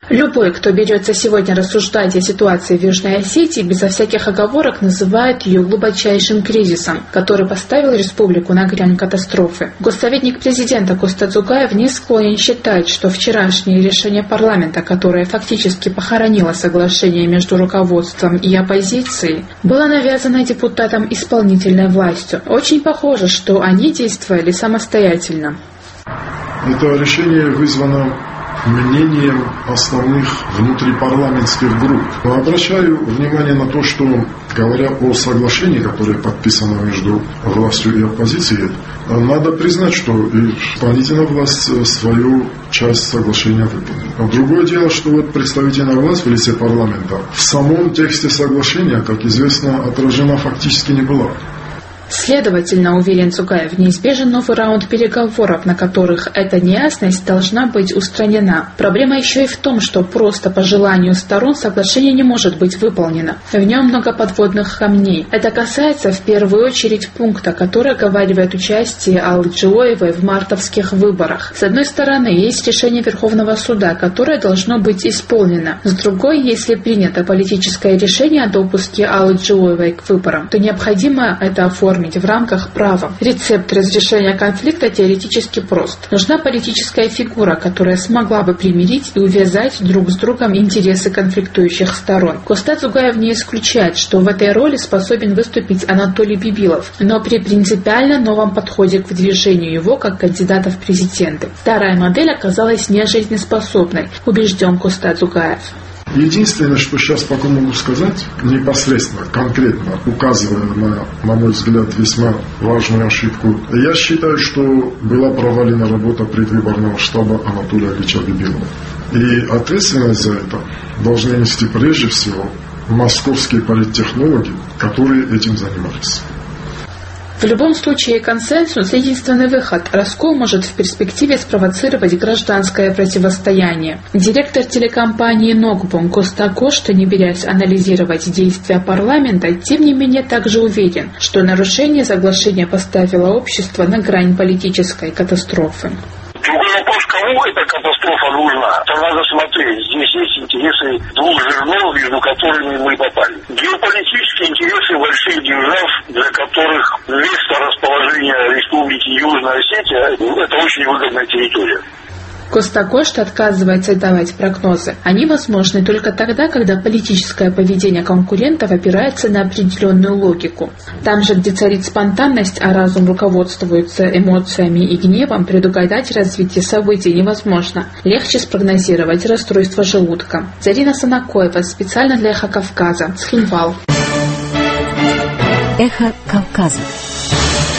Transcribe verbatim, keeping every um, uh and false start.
Любой, кто берется сегодня рассуждать о ситуации в Южной Осетии, безо всяких оговорок называет ее глубочайшим кризисом, который поставил республику на грань катастрофы. Госсоветник президента Коста Дзугаев не склонен считать, что вчерашнее решение парламента, которое фактически похоронило соглашение между руководством и оппозицией, было навязано депутатам исполнительной властью. Очень похоже, что они действовали самостоятельно. Это решение вызвано мнением основных внутрипарламентских групп. Но обращаю внимание на то, что, говоря о соглашении, которое подписано между властью и оппозицией, надо признать, что исполнительная власть свою часть соглашения выполнила. Другое дело, что вот представительная власть в лице парламента в самом тексте соглашения, как известно, отражена фактически не была. Следовательно, уверен Дзугаев, неизбежен новый раунд переговоров, на которых эта неясность должна быть устранена. Проблема еще и в том, что просто по желанию сторон соглашение не может быть выполнено. В нем много подводных камней. Это касается в первую очередь пункта, который оговаривает участие Аллы Джиоевой в мартовских выборах. С одной стороны, есть решение Верховного суда, которое должно быть исполнено. С другой, если принято политическое решение о допуске Аллы Джиоевой к выборам, то необходимо это оформить в рамках права. Рецепт разрешения конфликта теоретически прост. Нужна политическая фигура, которая смогла бы примирить и увязать друг с другом интересы конфликтующих сторон. Коста Дзугаев не исключает, что в этой роли способен выступить Анатолий Бибилов, но при принципиально новом подходе к выдвижению его как кандидата в президенты. Вторая модель оказалась нежизнеспособной, убежден Коста Дзугаев. Единственное, что сейчас пока могу сказать, непосредственно, конкретно, указывая на, на мой взгляд, весьма важную ошибку, я считаю, что была провалена работа предвыборного штаба Анатолия Ильича Бибилова. И ответственность за это должны нести прежде всего московские политтехнологи, которые этим занимались. В любом случае, консенсус – единственный выход. Раскол может в перспективе спровоцировать гражданское противостояние. Директор телекомпании «Нокбом» Коста Кошта, не берясь анализировать действия парламента, тем не менее также уверен, что нарушение соглашения поставило общество на грань политической катастрофы. Другой вопрос, кому эта катастрофа нужна? Это надо смотреть. Здесь есть интересы двух зернов, между которыми мы попали. Геополитические интересы больших держав, для которых место расположения Республики Южная Осетия – это очень выгодная территория. Коста Кошта отказывается давать прогнозы. Они возможны только тогда, когда политическое поведение конкурентов опирается на определенную логику. Там же, где царит спонтанность, а разум руководствуется эмоциями и гневом, предугадать развитие событий невозможно. Легче спрогнозировать расстройство желудка. Зарина Санакоева, специально для «Эхо Кавказа», Схинвал. Эхо Кавказа.